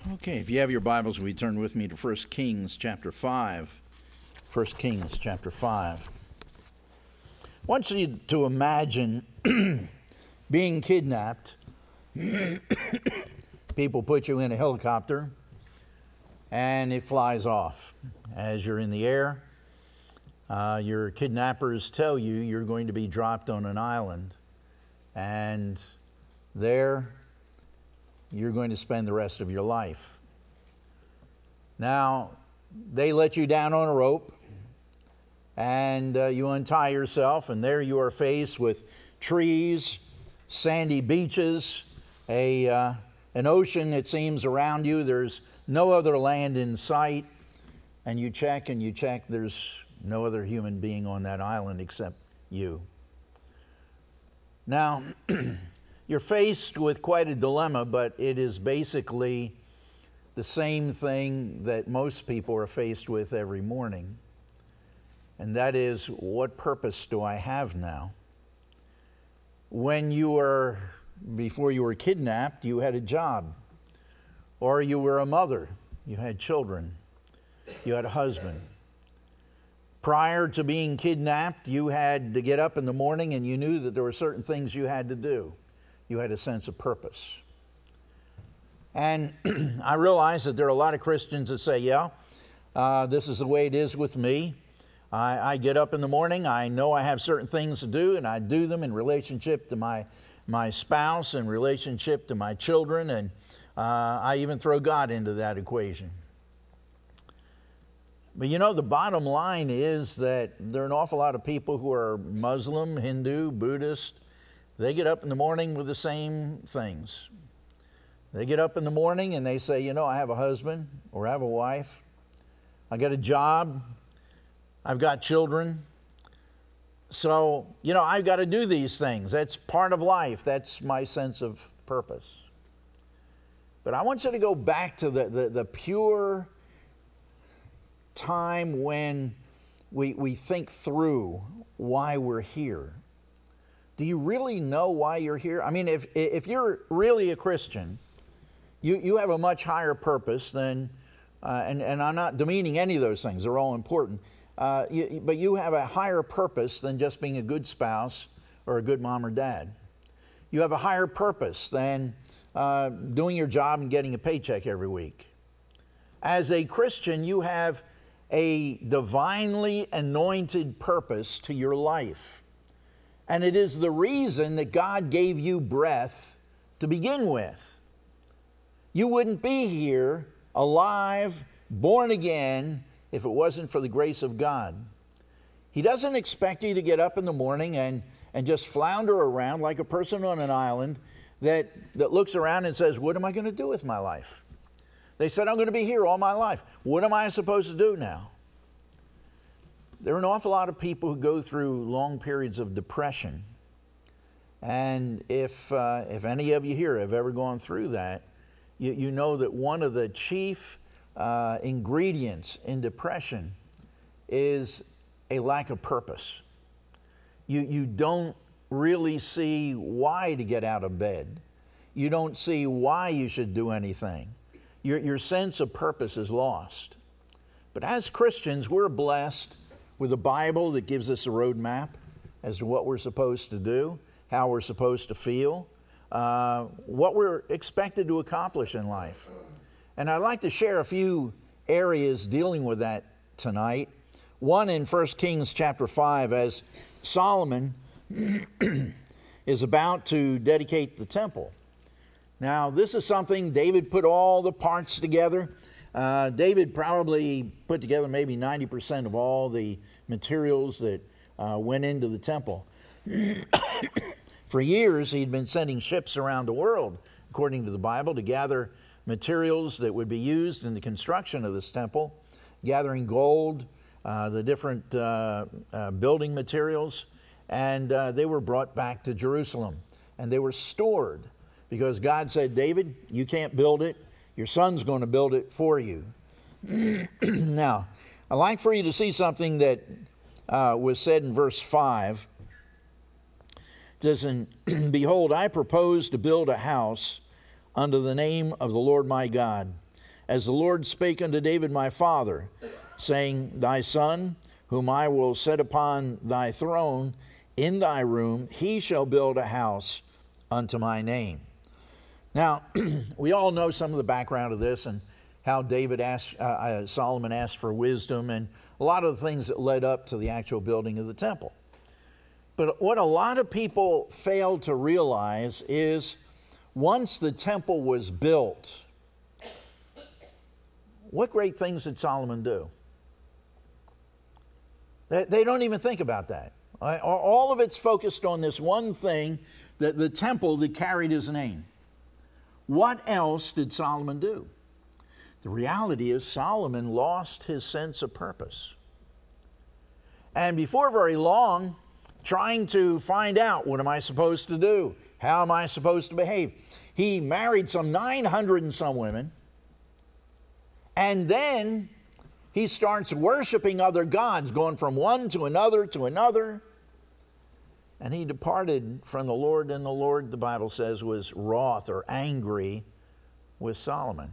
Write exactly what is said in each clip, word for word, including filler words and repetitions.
Okay, if you have your Bibles, we turn with me to First Kings chapter five. First Kings chapter five. I want you to imagine being kidnapped. People put you in a helicopter, and it flies off. As you're in the air, uh, your kidnappers tell you you're going to be dropped on an island, and there you're going to spend the rest of your life. Now, they let you down on a rope, and uh, you untie yourself, and there you are faced with trees, sandy beaches, a uh, an ocean, it seems, around you. There's no other land in sight, and you check and you check. There's no other human being on that island except you. Now, you're faced with quite a dilemma, but it is basically the same thing that most people are faced with every morning. And that is, what purpose do I have now? When you were, before you were kidnapped, you had a job. Or you were a mother. You had children. You had a husband. Prior to being kidnapped, you had to get up in the morning and you knew that there were certain things you had to do. You had a sense of purpose. And I realize that there are a lot of Christians that say, yeah, uh, this is the way it is with me. I, I get up in the morning, I know I have certain things to do, and I do them in relationship to my, my spouse, in relationship to my children, and uh, I even throw God into that equation. But you know, the bottom line is that there are an awful lot of people who are Muslim, Hindu, Buddhist. They get up in the morning with the same things. They get up in the morning and they say, you know, I have a husband or I have a wife. I got a job. I've got children. So, you know, I've got to do these things. That's part of life. That's my sense of purpose. But I want you to go back to the, the, the pure time when we, we think through why we're here. Do you really know why you're here? I mean, if if you're really a Christian, you, you have a much higher purpose than, uh, and, and I'm not demeaning any of those things. They're all important. Uh, you, but you have a higher purpose than just being a good spouse or a good mom or dad. You have a higher purpose than uh, doing your job and getting a paycheck every week. As a Christian, you have a divinely anointed purpose to your life. And it is the reason that God gave you breath to begin with. You wouldn't be here alive, born again, if it wasn't for the grace of God. He doesn't expect you to get up in the morning and, and just flounder around like a person on an island that, that looks around and says, what am I going to do with my life? They said, I'm going to be here all my life. What am I supposed to do now? There are an awful lot of people who go through long periods of depression. And if, uh, if any of you here have ever gone through that, you, you know that one of the chief uh, ingredients in depression is a lack of purpose. You, you don't really see why to get out of bed. You don't see why you should do anything. Your, your sense of purpose is lost. But as Christians, we're blessed with a Bible that gives us a roadmap as to what we're supposed to do, how we're supposed to feel, uh, what we're expected to accomplish in life. And I'd like to share a few areas dealing with that tonight. One in First Kings chapter five, as Solomon is about to dedicate the temple. Now, this is something David put all the parts together. Uh, David probably put together maybe ninety percent of all the materials that uh, went into the temple. For years, he'd been sending ships around the world, according to the Bible, to gather materials that would be used in the construction of this temple, gathering gold, uh, the different uh, uh, building materials, and uh, they were brought back to Jerusalem, and they were stored because God said, David, you can't build it. Your son's going to build it for you. Now, I'd like for you to see something that uh, was said in verse five. It says, behold, I propose to build a house unto the name of the Lord my God, as the Lord spake unto David my father, saying, Thy son, whom I will set upon thy throne in thy room, he shall build a house unto my name. Now, we all know some of the background of this and how David asked, uh, uh, Solomon asked for wisdom and a lot of the things that led up to the actual building of the temple. But what a lot of people fail to realize is once the temple was built, what great things did Solomon do? They, they don't even think about that. All of it's focused on this one thing, that the temple that carried his name. What else did Solomon do? The reality is Solomon lost his sense of purpose. And before very long, trying to find out, what am I supposed to do? How am I supposed to behave? He married some nine hundred and some women. And then he starts worshiping other gods, going from one to another to another. And he departed from the Lord, and the Lord, the Bible says, was wroth or angry with Solomon.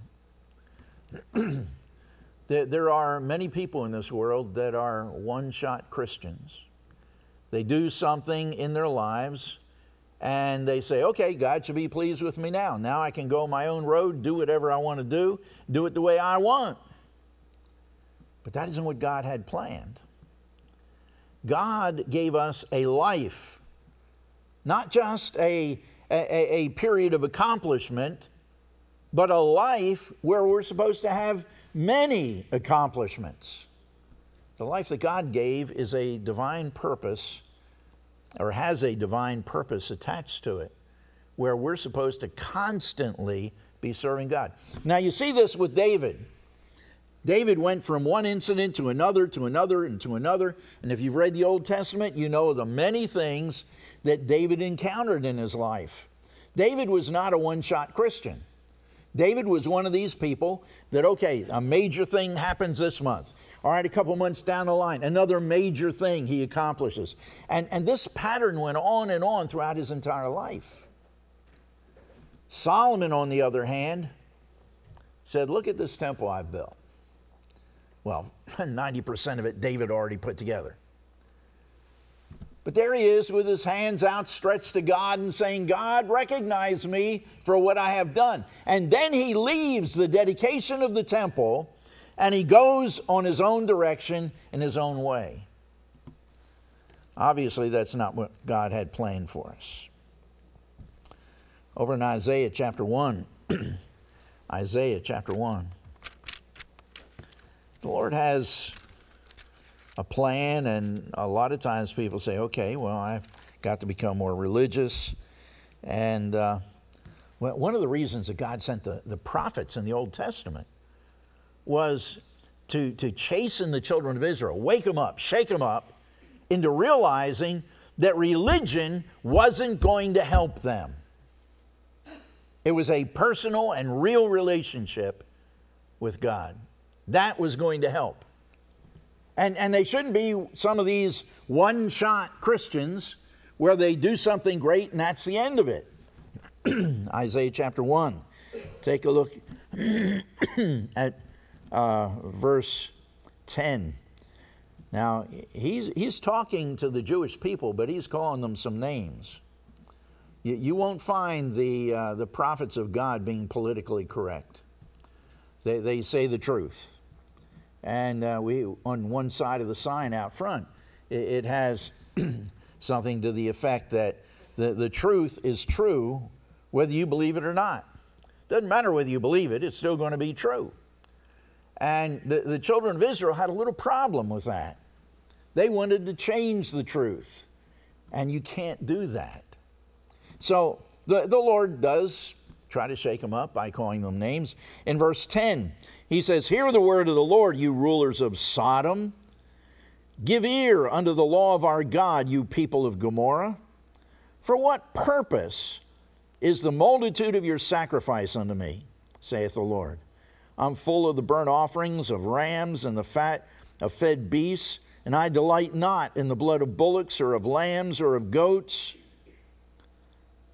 There are many people in this world that are one-shot Christians. They do something in their lives, and they say, okay, God should be pleased with me now. Now I can go my own road, do whatever I want to do, do it the way I want. But that isn't what God had planned. God gave us a life, not just a, a, a period of accomplishment, but a life where we're supposed to have many accomplishments. The life that God gave is a divine purpose, or has a divine purpose attached to it, where we're supposed to constantly be serving God. Now you see this with David. David went from one incident to another, to another, and to another. And if you've read the Old Testament, you know the many things that David encountered in his life. David was not a one-shot Christian. David was one of these people that, okay, a major thing happens this month. All right, a couple months down the line, another major thing he accomplishes. And, and this pattern went on and on throughout his entire life. Solomon, on the other hand, said, look at this temple I've built. Well, ninety percent of it David already put together. But there he is with his hands outstretched to God and saying, God, recognize me for what I have done. And then he leaves the dedication of the temple and he goes on his own direction in his own way. Obviously, that's not what God had planned for us. Over in Isaiah chapter one, Isaiah chapter one. The Lord has a plan, and a lot of times people say, okay, well, I've got to become more religious. And uh, well, one of the reasons that God sent the, the prophets in the Old Testament was to, to chasten the children of Israel, wake them up, shake them up into realizing that religion wasn't going to help them. It was a personal and real relationship with God. That was going to help. And, and they shouldn't be some of these one-shot Christians where they do something great and that's the end of it. Isaiah chapter one. Take a look at uh, verse ten. Now, he's, he's talking to the Jewish people, but he's calling them some names. You, you won't find the, uh, the prophets of God being politically correct. They, they say the truth. And uh, we, on one side of the sign out front, it, it has something to the effect that the, the truth is true whether you believe it or not. Doesn't matter whether you believe it, it's still going to be true. And the, the children of Israel had a little problem with that. They wanted to change the truth, and you can't do that. So the, the Lord does try to shake them up by calling them names. In verse ten, he says, hear the word of the Lord, you rulers of Sodom. Give ear unto the law of our God, you people of Gomorrah. For what purpose is the multitude of your sacrifice unto me, saith the Lord? I'm full of the burnt offerings of rams and the fat of fed beasts, and I delight not in the blood of bullocks or of lambs or of goats.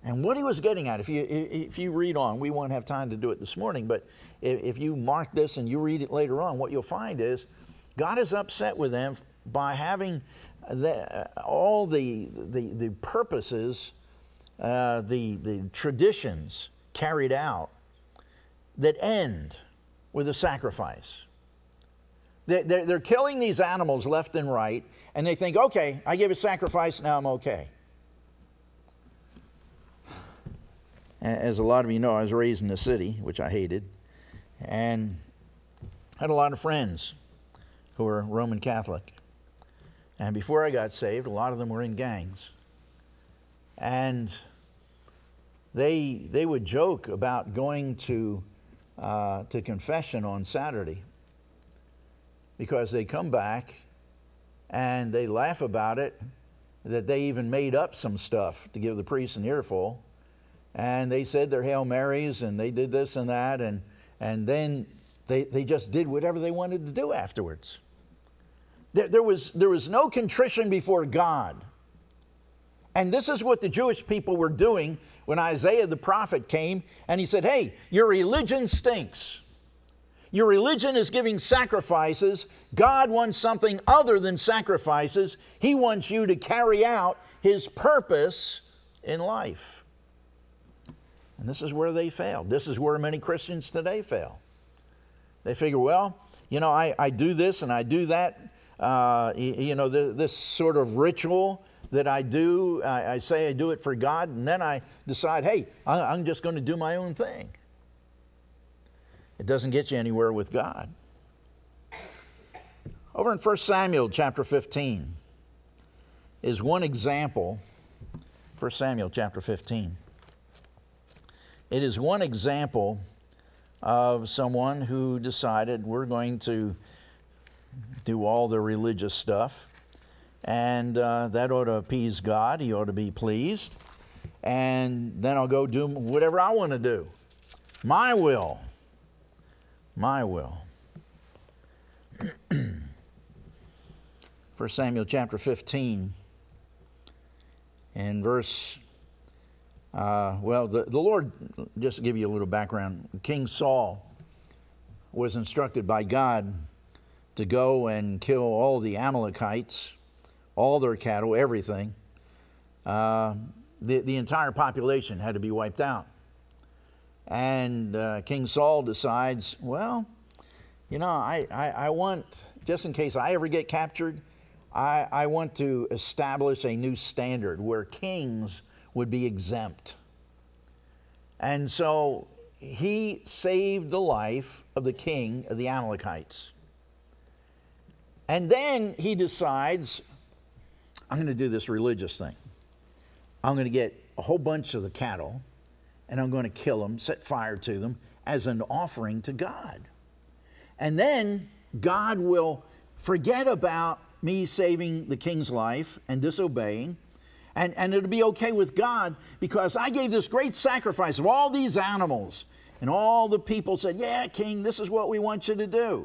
And what he was getting at, if you if you read on, we won't have time to do it this morning, but if, if you mark this and you read it later on, what you'll find is God is upset with them by having the, all the, the, the purposes, uh, the, the traditions carried out that end with a sacrifice. They're, they're killing these animals left and right, and they think, okay, I give a sacrifice, now I'm okay. As a lot of you know, I was raised in the city, which I hated, and had a lot of friends who were Roman Catholic. And before I got saved, a lot of them were in gangs. And they they would joke about going to uh, to confession on Saturday, because they come back and they laugh about it, that they even made up some stuff to give the priest an earful. And they said their Hail Marys, and they did this and that, and and then they, they just did whatever they wanted to do afterwards. There, there was there was no contrition before God. And this is what the Jewish people were doing when Isaiah the prophet came, and he said, hey, your religion stinks. Your religion is giving sacrifices. God wants something other than sacrifices. He wants you to carry out his purpose in life. And this is where they failed. This is where many Christians today fail. They figure, well, you know, I, I do this and I do that. Uh, you, you know, the, this sort of ritual that I do, I, I say I do it for God, and then I decide, hey, I, I'm just going to do my own thing. It doesn't get you anywhere with God. Over in First Samuel chapter fifteen is one example. First Samuel chapter fifteen. It is one example of someone who decided we're going to do all the religious stuff, and uh, that ought to appease God. He ought to be pleased. And then I'll go do whatever I want to do. My will. My will. First Samuel chapter fifteen and verse Uh, well, the, the Lord, just to give you a little background, King Saul was instructed by God to go and kill all the Amalekites, all their cattle, everything. Uh, the, the entire population had to be wiped out. And uh, King Saul decides, well, you know, I, I, I want, just in case I ever get captured, I, I want to establish a new standard where kings would be exempt. And so he saved the life of the king of the Amalekites. And then he decides, I'm going to do this religious thing. I'm going to get a whole bunch of the cattle, and I'm going to kill them, set fire to them as an offering to God. And then God will forget about me saving the king's life and disobeying, And, and it'll be okay with God because I gave this great sacrifice of all these animals. And all the people said, yeah, king, this is what we want you to do.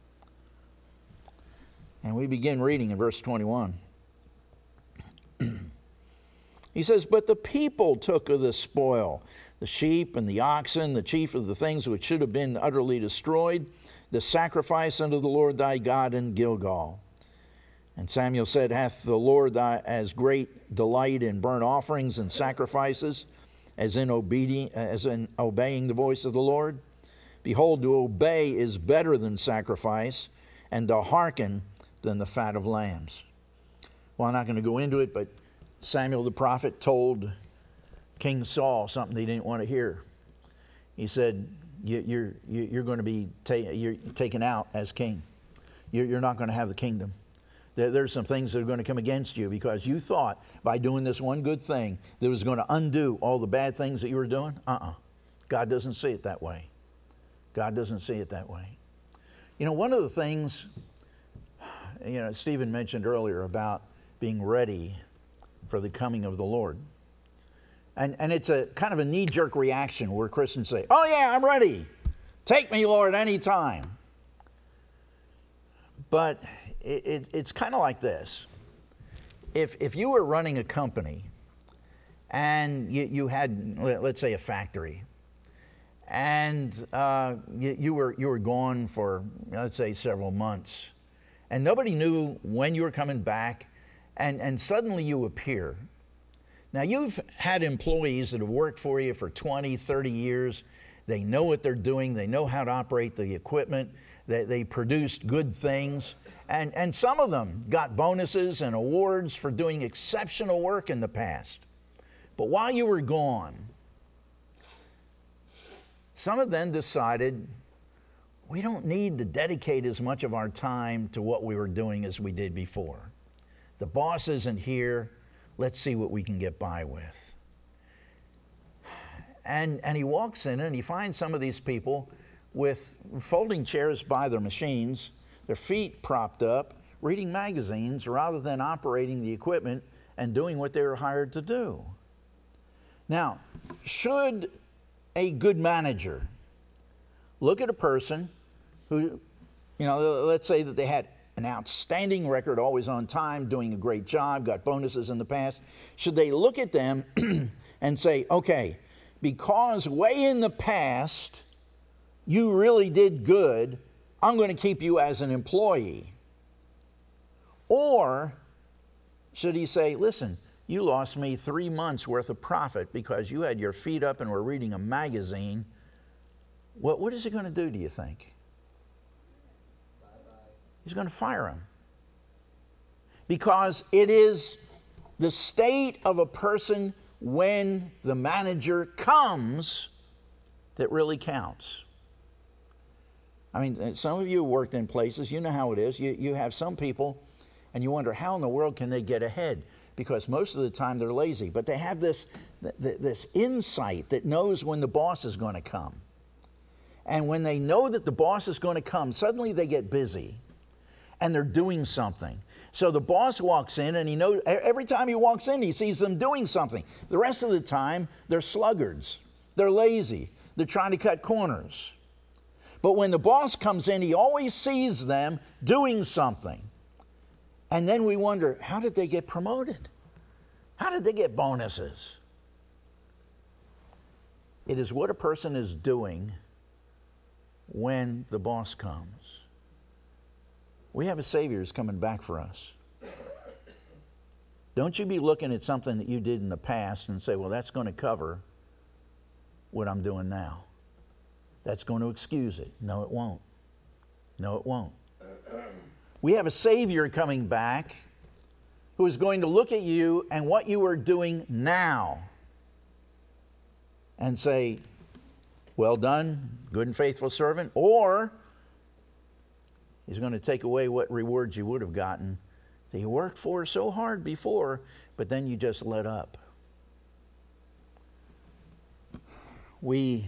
And we begin reading in verse twenty-one. He says, but the people took of the spoil, the sheep and the oxen, the chief of the things which should have been utterly destroyed, the sacrifice unto the Lord thy God in Gilgal. And Samuel said, hath the Lord thy as great delight in burnt offerings and sacrifices as in, obedi- as in obeying the voice of the Lord? Behold, to obey is better than sacrifice, and to hearken than the fat of lambs. Well, I'm not going to go into it, but Samuel the prophet told King Saul something he didn't want to hear. He said, you, you're, you're going to be ta- you're taken out as king. You're, you're not going to have the kingdom. There's some things that are going to come against you because you thought by doing this one good thing that was going to undo all the bad things that you were doing. Uh-uh. God doesn't see it that way. God doesn't see it that way. You know, one of the things, you know, Stephen mentioned earlier about being ready for the coming of the Lord. And, and it's a kind of a knee-jerk reaction where Christians say, oh yeah, I'm ready. Take me, Lord, anytime. But It, it, it's kind of like this. If, if you were running a company and you, you had, let's say, a factory, and uh, you, you were you were gone for, let's say, several months, and nobody knew when you were coming back, and, and suddenly you appear. Now, you've had employees that have worked for you for twenty, thirty years. They know what they're doing. They know how to operate the equipment. They, they produced good things. And, and some of them got bonuses and awards for doing exceptional work in the past. But while you were gone, some of them decided, we don't need to dedicate as much of our time to what we were doing as we did before. The boss isn't here. Let's see what we can get by with. And, and he walks in and he finds some of these people with folding chairs by their machines, their feet propped up, reading magazines rather than operating the equipment and doing what they were hired to do. Now, should a good manager look at a person who, you know, let's say that they had an outstanding record, always on time, doing a great job, got bonuses in the past, should they look at them and say, okay, because way in the past you really did good, I'm going to keep you as an employee? Or should he say, listen, you lost me three months worth of profit because you had your feet up and were reading a magazine. What, what is he going to do, do you think? Bye-bye. He's going to fire him. Because it is the state of a person when the manager comes that really counts. I mean, some of you worked in places, you know how it is. You, you have some people and you wonder, how in the world can they get ahead? Because most of the time they're lazy. But they have this, this insight that knows when the boss is going to come. And when they know that the boss is going to come, suddenly they get busy and they're doing something. So the boss walks in and he knows, every time he walks in, he sees them doing something. The rest of the time, they're sluggards. They're lazy. They're trying to cut corners. But when the boss comes in, he always sees them doing something. And then we wonder, how did they get promoted? How did they get bonuses? It is what a person is doing when the boss comes. We have a Savior who's coming back for us. Don't you be looking at something that you did in the past and say, well, that's going to cover what I'm doing now. That's going to excuse it. No, it won't. No, it won't. We have a Savior coming back who is going to look at you and what you are doing now and say, well done, good and faithful servant, or he's going to take away what rewards you would have gotten that you worked for so hard before, but then you just let up. We,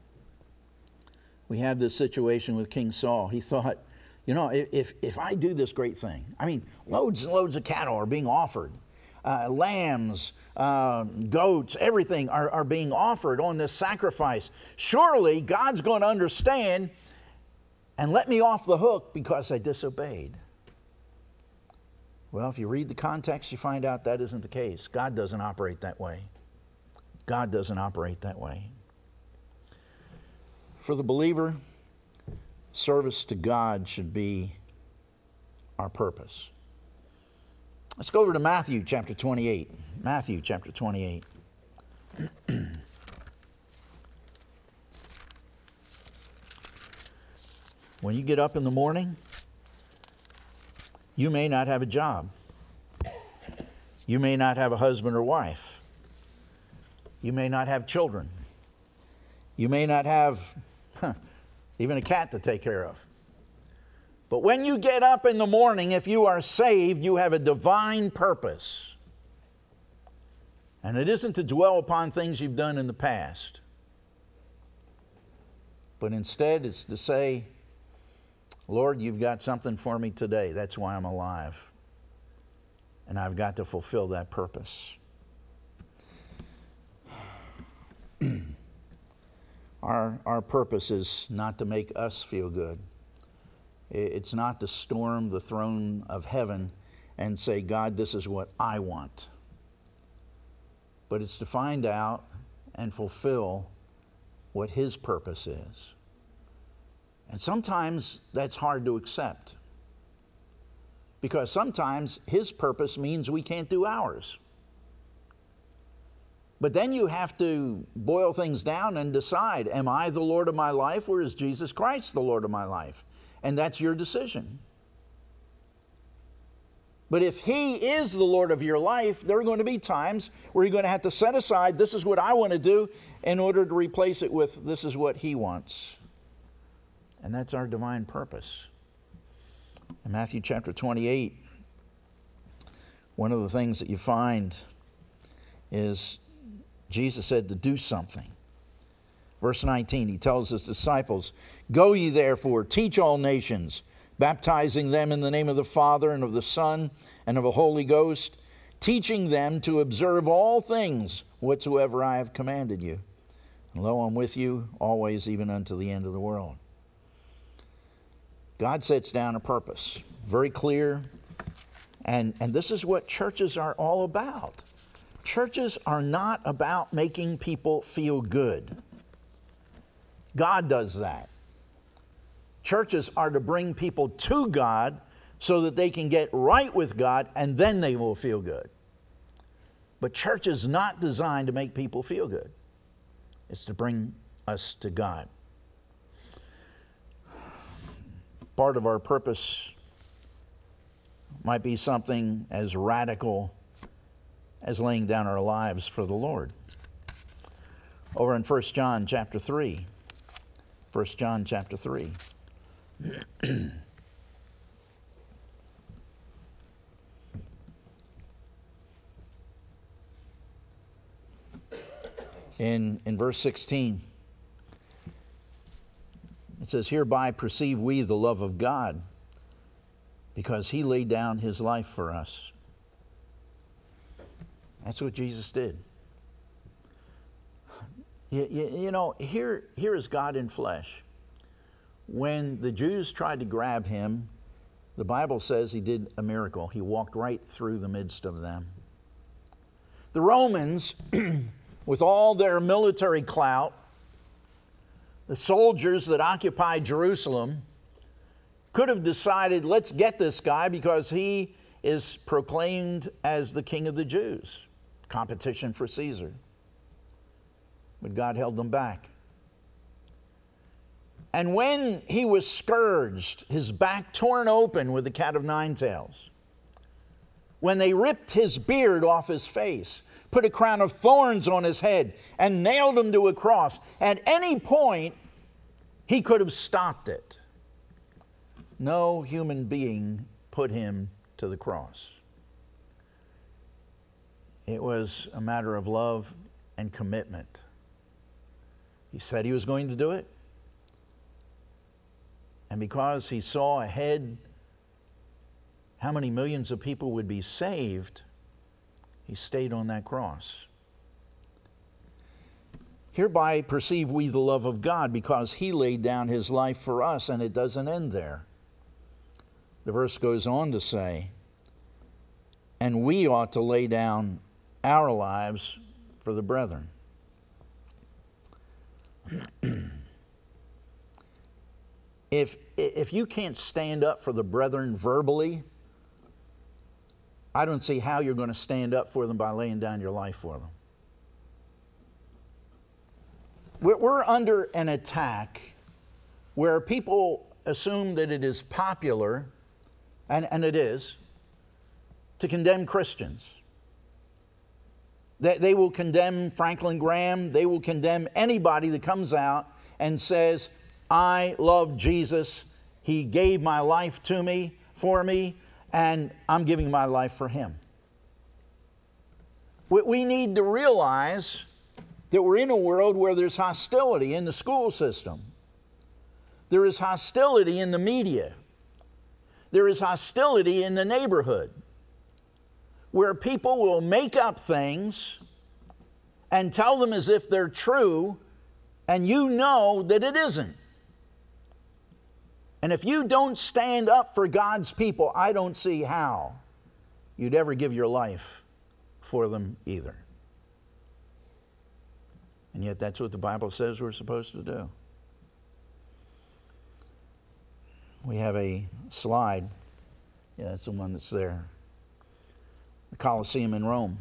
we had this situation with King Saul. He thought, you know, if, if I do this great thing, I mean, loads and loads of cattle are being offered. Uh, lambs, uh, goats, everything are, are being offered on this sacrifice. Surely God's going to understand and let me off the hook because I disobeyed. Well, if you read the context, you find out that isn't the case. God doesn't operate that way. God doesn't operate that way. For the believer, service to God should be our purpose. Let's go over to Matthew chapter twenty-eight. Matthew chapter twenty-eight. When you get up in the morning, you may not have a job. You may not have a husband or wife. You may not have children. You may not have huh, even a cat to take care of. But when you get up in the morning, if you are saved, you have a divine purpose. And it isn't to dwell upon things you've done in the past. But instead, it's to say, Lord, you've got something for me today. That's why I'm alive. And I've got to fulfill that purpose. Our, our purpose is not to make us feel good. It's not to storm the throne of heaven and say, God, this is what I want. but it's to find out and fulfill what His purpose is. And sometimes that's hard to accept, because sometimes His purpose means we can't do ours. But then you have to boil things down and decide, am I the Lord of my life, or is Jesus Christ the Lord of my life? And that's your decision. But if He is the Lord of your life, there are going to be times where you're going to have to set aside, this is what I want to do, in order to replace it with, this is what He wants. And that's our divine purpose. In Matthew chapter twenty-eight, one of the things that you find is Jesus said to do something. Verse nineteen, He tells His disciples, "Go ye therefore, teach all nations, baptizing them in the name of the Father and of the Son and of the Holy Ghost, teaching them to observe all things whatsoever I have commanded you. And lo, I'm with you always, even unto the end of the world." God sets down a purpose, very clear, and, and this is what churches are all about. Churches are not about making people feel good. God does that. Churches are to bring people to God so that they can get right with God, and then they will feel good. But church is not designed to make people feel good. It's to bring us to God. Part of our purpose might be something as radical as laying down our lives for the Lord. Over in First John chapter three. First John chapter three. in, in verse sixteen, it says, "Hereby perceive we the love of God, because He laid down His life for us." That's what Jesus did. You, you, you know, here, here is God in flesh. When the Jews tried to grab Him, the Bible says He did a miracle. He walked right through the midst of them. The Romans, with all their military clout, the soldiers that occupied Jerusalem, could have decided, let's get this guy because he is proclaimed as the King of the Jews. Competition for Caesar. But God held them back. And when He was scourged, His back torn open with the cat of nine tails, when they ripped His beard off His face, put a crown of thorns on His head, and nailed Him to a cross, at any point He could have stopped it. No human being put Him to the cross. It was a matter of love and commitment. He said He was going to do it. And because He saw ahead how many millions of people would be saved, He stayed on that cross. "Hereby perceive we the love of God, because He laid down His life for us," and it doesn't end there. The verse goes on to say, "And we ought to lay down our lives for the brethren." If, if you can't stand up for the brethren verbally, I don't see how you're going to stand up for them by laying down your life for them. We're, we're under an attack where people assume that it is popular, and, and it is, to condemn Christians. They, they will condemn Franklin Graham. They will condemn anybody that comes out and says, "I love Jesus. He gave my life to me, for me, and I'm giving my life for Him." We, we need to realize that we're in a world where there's hostility in the school system. There is hostility in the media. There is hostility in the neighborhood, where people will make up things and tell them as if they're true, and you know that it isn't. And if you don't stand up for God's people, I don't see how you'd ever give your life for them either. And yet that's what the Bible says we're supposed to do. We have a slide. Yeah, that's the one that's there. The Colosseum in Rome.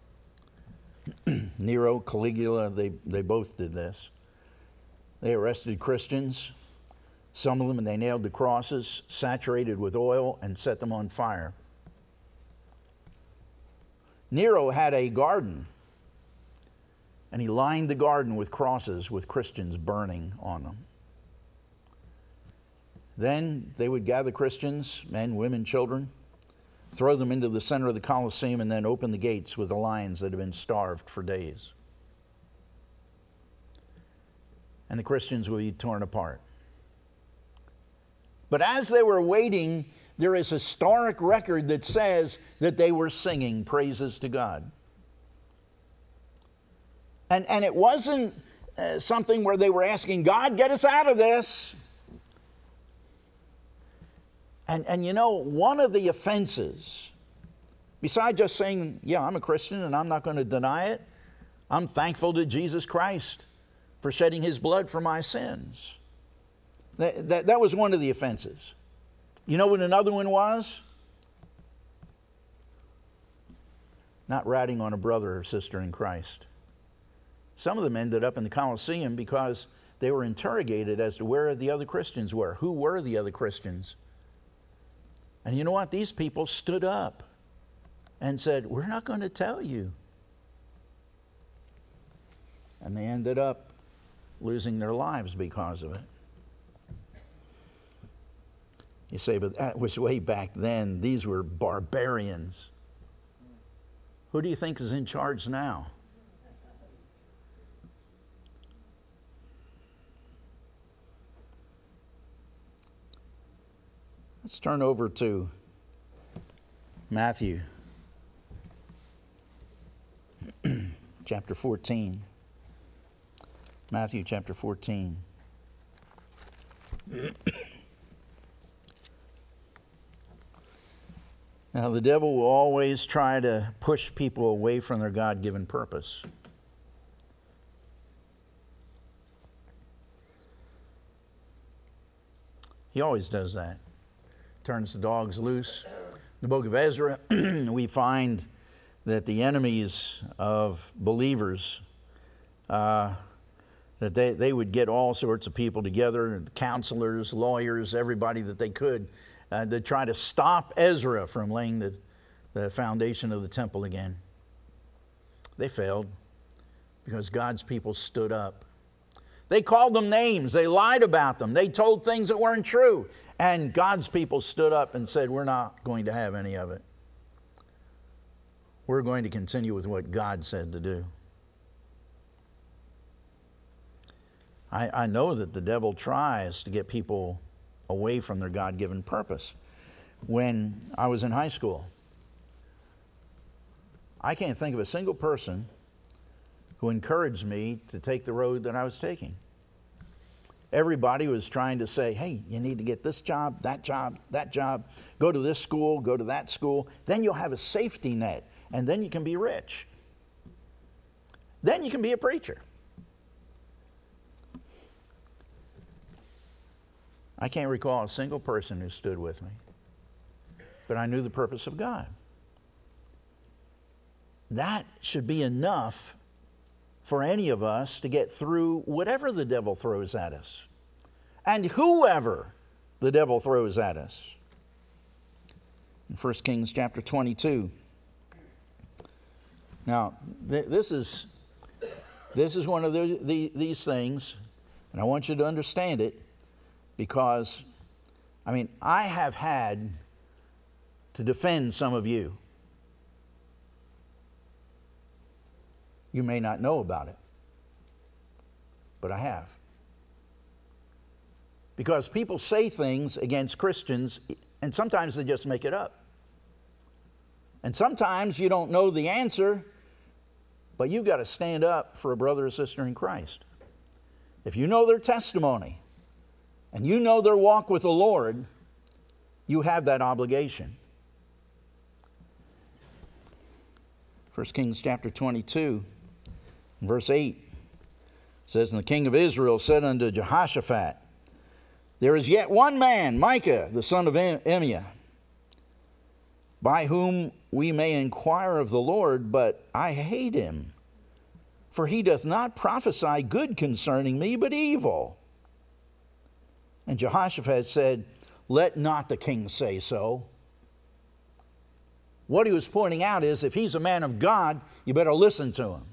Nero, Caligula, they, they both did this. They arrested Christians, some of them, and they nailed the crosses, saturated with oil, and set them on fire. Nero had a garden, and he lined the garden with crosses with Christians burning on them. Then they would gather Christians, men, women, children, throw them into the center of the Colosseum, and then open the gates with the lions that had been starved for days. And the Christians would be torn apart. But as they were waiting, there is a historic record that says that they were singing praises to God. And, and it wasn't uh, something where they were asking, God, get us out of this. And, and you know, one of the offenses, besides just saying, yeah, I'm a Christian and I'm not going to deny it, I'm thankful to Jesus Christ for shedding his blood for my sins. That, that, that was one of the offenses. You know what another one was? Not ratting on a brother or sister in Christ. Some of them ended up in the Colosseum because they were interrogated as to where the other Christians were. Who were the other Christians? And you know what? These people stood up and said, we're not going to tell you. And they ended up losing their lives because of it. You say, but that was way back then. These were barbarians. Who do you think is in charge now? Let's turn over to Matthew chapter fourteen. Matthew chapter fourteen. Now, the devil will always try to push people away from their God-given purpose. He always does that. Turns the dogs loose. In the book of Ezra, we find that the enemies of believers, uh, that they, they would get all sorts of people together, counselors, lawyers, everybody that they could, uh, to try to stop Ezra from laying the, the foundation of the temple again. They failed because God's people stood up. They called them names. They lied about them. They told things that weren't true. And God's people stood up and said, we're not going to have any of it. We're going to continue with what God said to do. I, I know that the devil tries to get people away from their God-given purpose. When I was in high school, I can't think of a single person who encouraged me to take the road that I was taking. Everybody was trying to say, hey, you need to get this job, that job, that job, go to this school, go to that school, then you'll have a safety net, and then you can be rich. Then you can be a preacher. I can't recall a single person who stood with me, but I knew the purpose of God. That should be enough for any of us to get through whatever the devil throws at us and whoever the devil throws at us. In First Kings chapter twenty-two. Now, th- this is this is one of the, the, these things, and I want you to understand it, because, I mean, I have had to defend some of you. You may not know about it, but I have. Because people say things against Christians, and sometimes they just make it up. And sometimes you don't know the answer, but you've got to stand up for a brother or sister in Christ. If you know their testimony, and you know their walk with the Lord, you have that obligation. First Kings chapter twenty-two. Verse eight, says, and the king of Israel said unto Jehoshaphat, there is yet one man, Micah, the son of Emiah, by whom we may inquire of the Lord, but I hate him, for he doth not prophesy good concerning me, but evil. And Jehoshaphat said, let not the king say so. What he was pointing out is, if he's a man of God, you better listen to him.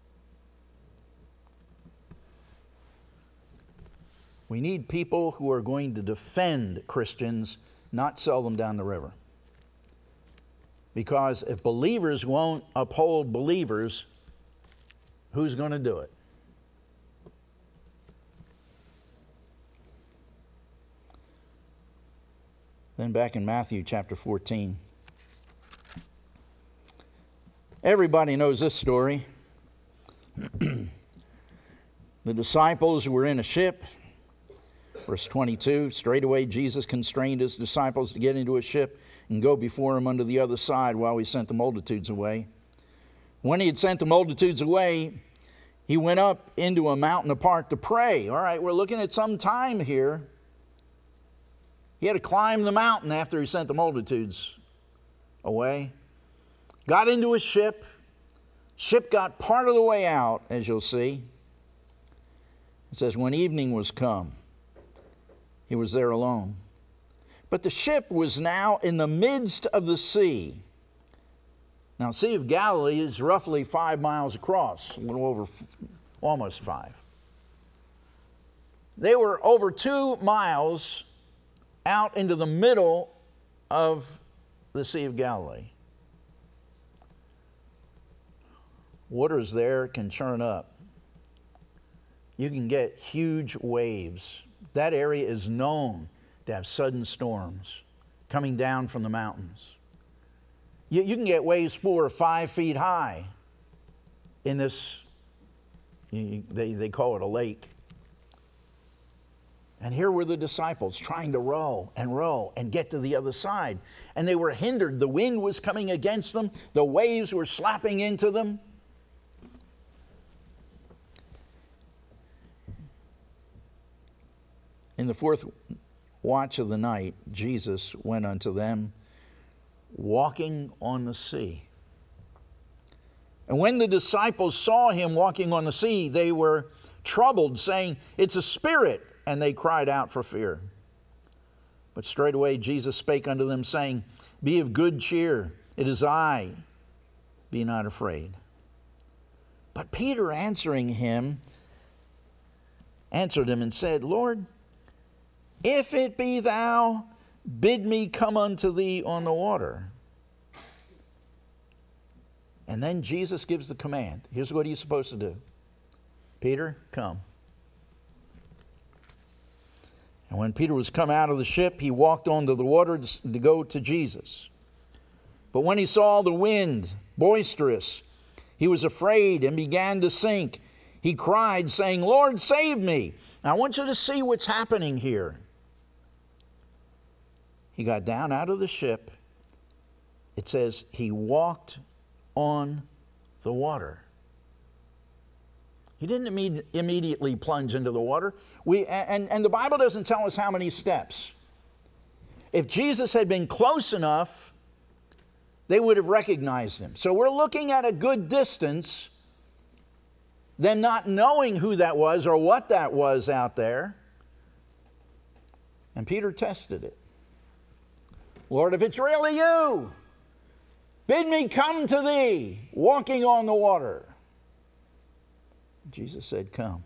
We need people who are going to defend Christians, not sell them down the river. Because if believers won't uphold believers, who's going to do it? Then back in Matthew chapter fourteen. Everybody knows this story. The disciples were in a ship. Verse twenty-two, straightway Jesus constrained his disciples to get into a ship and go before him unto the other side while he sent the multitudes away. When he had sent the multitudes away, he went up into a mountain apart to pray. All right, we're looking at some time here. He had to climb the mountain after he sent the multitudes away. Got into a ship. Ship got part of the way out, as you'll see. It says, when evening was come, he was there alone. But the ship was now in the midst of the sea. Now, Sea of Galilee is roughly five miles across, a little over, almost five. They were over two miles out into the middle of the Sea of Galilee. Waters there can churn up. You can get huge waves. That area is known to have sudden storms coming down from the mountains. You, you can get waves four or five feet high in this, you, they, they call it a lake. And here were the disciples trying to row and row and get to the other side. And they were hindered. The wind was coming against them. The waves were slapping into them. In the fourth watch of the night, Jesus went unto them, walking on the sea. And when the disciples saw him walking on the sea, they were troubled, saying, it's a spirit, and they cried out for fear. But straightway Jesus spake unto them, saying, be of good cheer, it is I, be not afraid. But Peter answering him, answered him and said, Lord, if it be thou, bid me come unto thee on the water. And then Jesus gives the command. Here's what he's supposed to do. Peter, come. And when Peter was come out of the ship, he walked onto the water to go to Jesus. But when he saw the wind boisterous, he was afraid and began to sink. He cried, saying, Lord, save me. Now, I want you to see what's happening here. He got down out of the ship. It says he walked on the water. He didn't imme- immediately plunge into the water. We, and, and the Bible doesn't tell us how many steps. If Jesus had been close enough, they would have recognized him. So we're looking at a good distance, them not knowing who that was or what that was out there. And Peter tested it. Lord, if it's really you, bid me come to thee, walking on the water. Jesus said, come.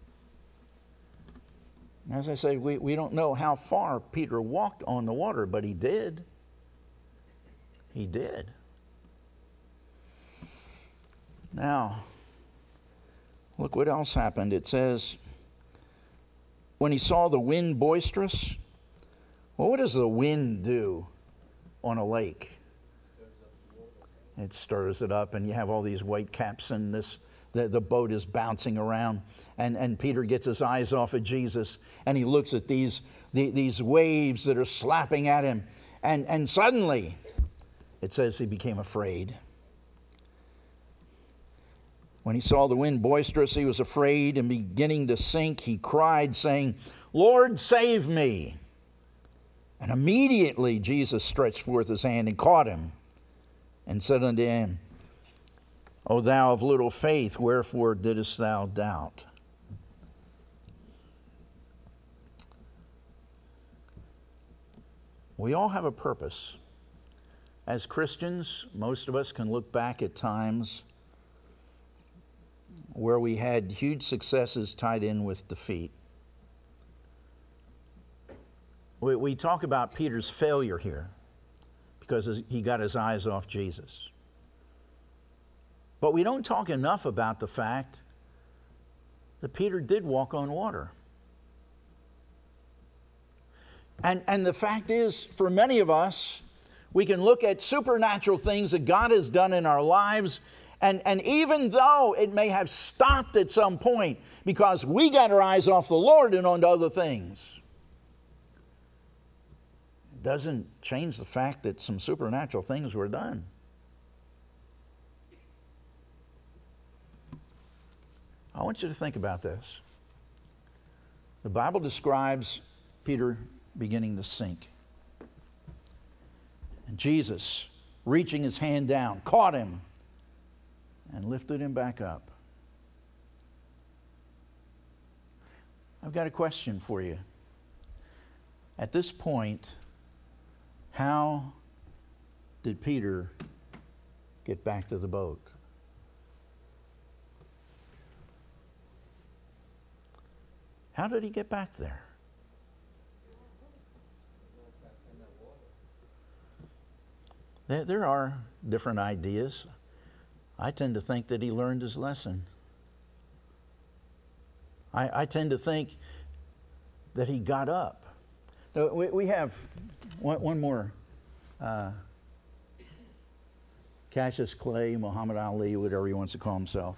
As I said, we, we don't know how far Peter walked on the water, but he did. He did. Now, look what else happened. It says, when he saw the wind boisterous, well, what does the wind do on a lake? It stirs it up, and you have all these white caps, and this the, the boat is bouncing around. And, and Peter gets his eyes off of Jesus, and he looks at these, the, these waves that are slapping at him. And, and suddenly, it says he became afraid. When he saw the wind boisterous, he was afraid, and beginning to sink, he cried, saying, Lord, save me. And immediately Jesus stretched forth his hand and caught him, and said unto him, O thou of little faith, wherefore didst thou doubt? We all have a purpose. As Christians, most of us can look back at times where we had huge successes tied in with defeat. We, we talk about Peter's failure here because he got his eyes off Jesus. But we don't talk enough about the fact that Peter did walk on water. And, and the fact is, for many of us, we can look at supernatural things that God has done in our lives, and, and even though it may have stopped at some point because we got our eyes off the Lord and onto other things, it doesn't change the fact that some supernatural things were done. I want you to think about this. The Bible describes Peter beginning to sink. And Jesus, reaching his hand down, caught him and lifted him back up. I've got a question for you. At this point, how did Peter get back to the boat? How did he get back there? There, there are different ideas. I tend to think that he learned his lesson. I, I tend to think that he got up. So we, we have one, one more. Uh, Cassius Clay, Muhammad Ali, whatever he wants to call himself.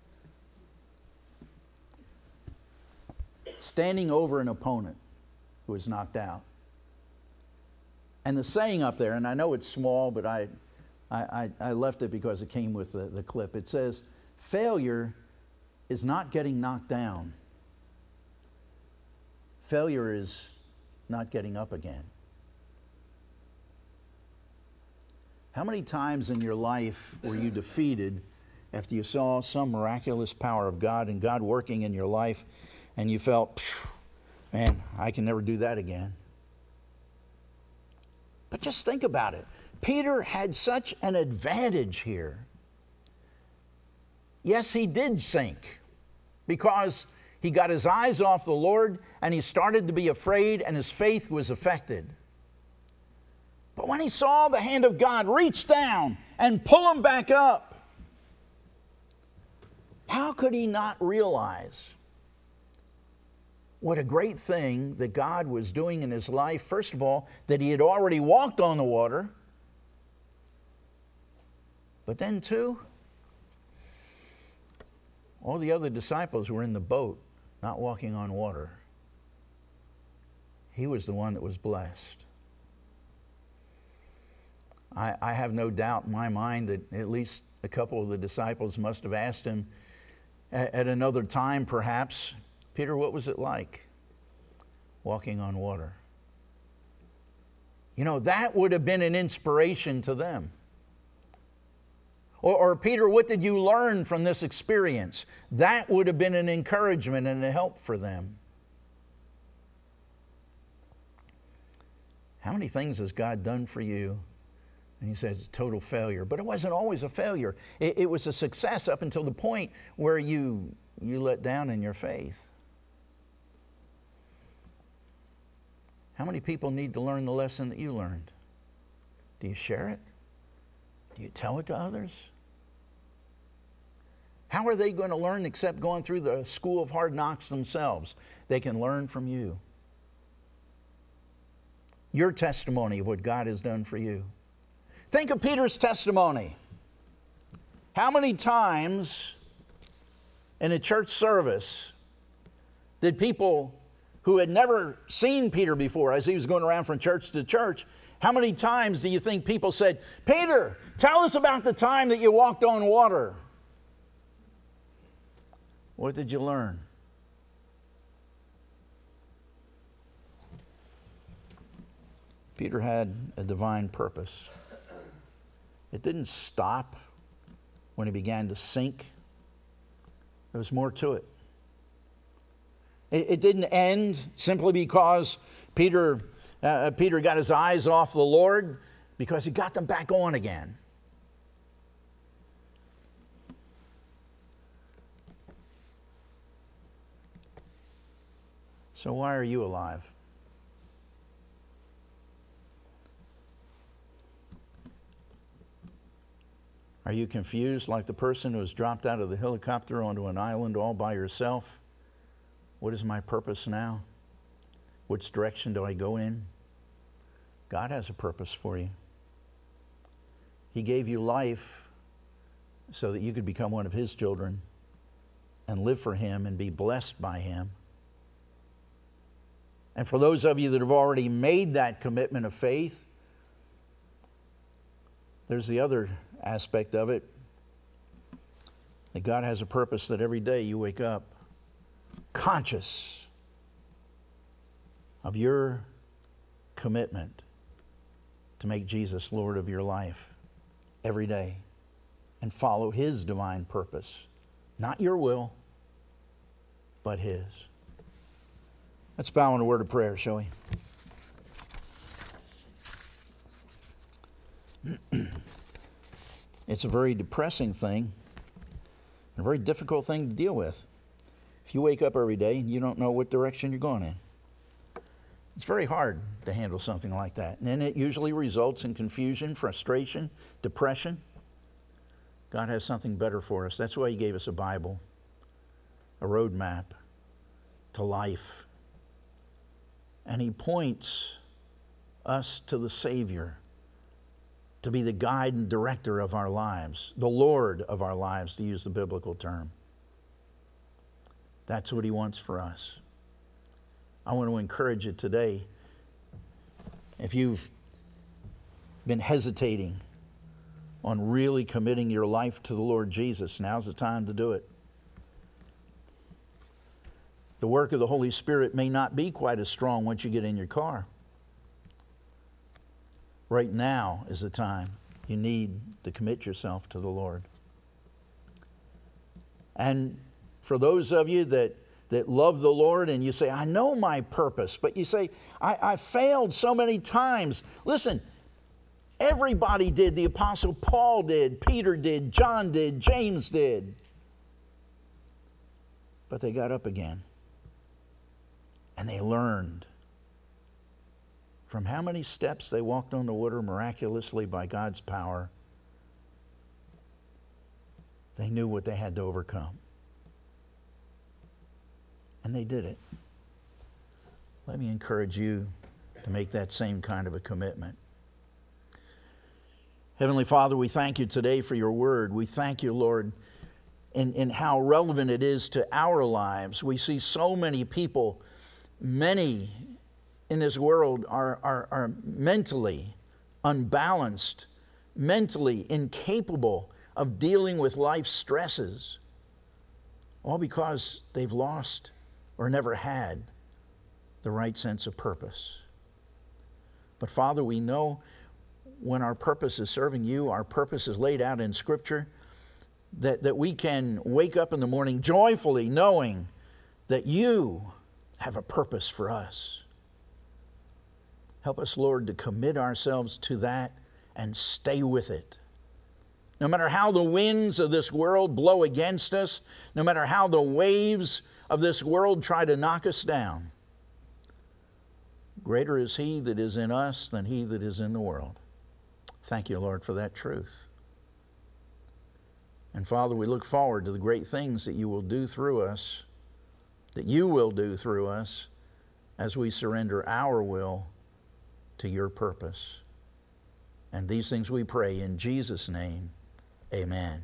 Standing over an opponent who was knocked out. And the saying up there, and I know it's small, but I, I, I left it because it came with the, the clip. It says, failure is not getting knocked down. Failure is not getting up again. How many times in your life were you defeated after you saw some miraculous power of God and God working in your life, and you felt, man, I can never do that again? But just think about it. Peter had such an advantage here. Yes, he did sink because he got his eyes off the Lord and he started to be afraid and his faith was affected. But when he saw the hand of God reach down and pull him back up, how could he not realize what a great thing that God was doing in his life? First of all, that he had already walked on the water. But then too, all the other disciples were in the boat, not walking on water. He was the one that was blessed. I, I have no doubt in my mind that at least a couple of the disciples must have asked him at, at another time perhaps, Peter, what was it like walking on water? You know, that would have been an inspiration to them. Or, or Peter, what did you learn from this experience? That would have been an encouragement and a help for them. How many things has God done for you? And he says it's total failure. But it wasn't always a failure. It, it was a success up until the point where you, you let down in your faith. How many people need to learn the lesson that you learned? Do you share it? Do you tell it to others? How are they going to learn except going through the school of hard knocks themselves? They can learn from you. Your testimony of what God has done for you. Think of Peter's testimony. How many times in a church service did people who had never seen Peter before, as he was going around from church to church, how many times do you think people said, Peter, tell us about the time that you walked on water? What did you learn? Peter had a divine purpose. It didn't stop when he began to sink. There was more to it. It, it didn't end simply because Peter, uh, Peter got his eyes off the Lord, because he got them back on again. So why are you alive? Are you confused like the person who was dropped out of the helicopter onto an island all by yourself? What is my purpose now? Which direction do I go in? God has a purpose for you. He gave you life so that you could become one of His children and live for Him and be blessed by Him. And for those of you that have already made that commitment of faith, there's the other aspect of it, that God has a purpose that every day you wake up conscious of your commitment to make Jesus Lord of your life every day and follow His divine purpose. Not your will, but His. Let's bow in a word of prayer, shall we? It's a very depressing thing, a very difficult thing to deal with. If you wake up every day and you don't know what direction you're going in, it's very hard to handle something like that. And then it usually results in confusion, frustration, depression. God has something better for us. That's why He gave us a Bible, a roadmap to life. And He points us to the Savior, to be the guide and director of our lives, the Lord of our lives, to use the biblical term. That's what He wants for us. I want to encourage you today, if you've been hesitating on really committing your life to the Lord Jesus, now's the time to do it. The work of the Holy Spirit may not be quite as strong once you get in your car. Right now is the time you need to commit yourself to the Lord. And for those of you that, that love the Lord and you say, I know my purpose, but you say, I, I failed so many times. Listen, everybody did. The Apostle Paul did, Peter did, John did, James did. But they got up again. And they learned from how many steps they walked on the water miraculously by God's power. They knew what they had to overcome. And they did it. Let me encourage you to make that same kind of a commitment. Heavenly Father, we thank You today for Your word. We thank You, Lord, in, in how relevant it is to our lives. We see so many people, many in this world are, are, are mentally unbalanced, mentally incapable of dealing with life's stresses, all because they've lost or never had the right sense of purpose. But Father, we know when our purpose is serving You, our purpose is laid out in Scripture, that, that we can wake up in the morning joyfully knowing that You have a purpose for us. Help us, Lord, to commit ourselves to that and stay with it. No matter how the winds of this world blow against us, no matter how the waves of this world try to knock us down, greater is He that is in us than he that is in the world. Thank You, Lord, for that truth. And Father, we look forward to the great things that You will do through us, that You will do through us as we surrender our will to Your purpose. And these things we pray in Jesus' name. Amen.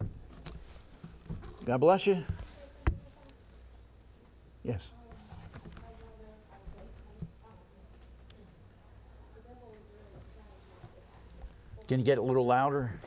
God bless you. Yes. Can you get it a little louder?